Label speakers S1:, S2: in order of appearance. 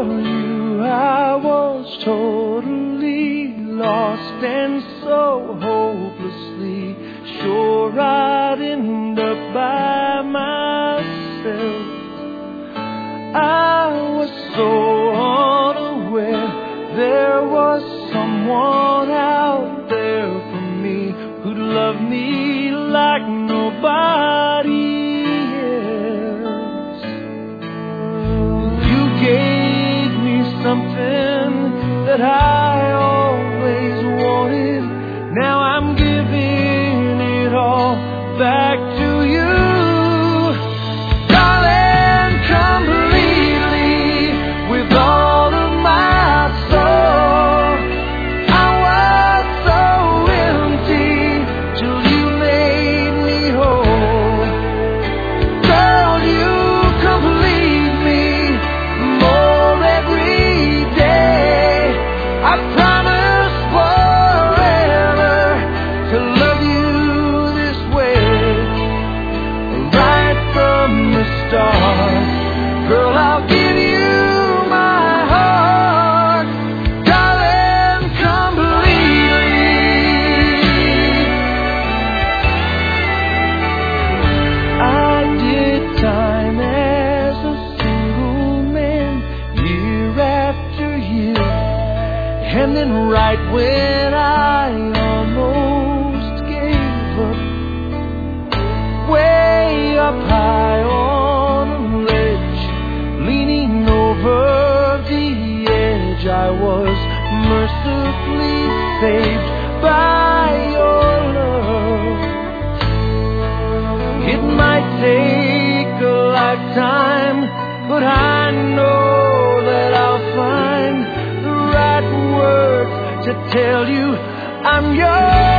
S1: you, I was totally lost and so hopelessly sure I'd end up by myself. I was so unaware there was someone out there for me who'd love me like nobody else. You gave me something that I always wanted. Now I'm giving it all back to you. Darling, completely, with all of my soul. I was so empty till you made me whole. Girl, you complete me more every day. I promise forever to love you this way. Right from the start, girl, I'll give you my heart. Darling, completely. I did time as a single man, year after year. And then right when I almost gave up, way up high on a ledge, leaning over the edge, I was mercifully saved by your love. It might take a lifetime, but I know that I'll find the right words to tell you I'm yours.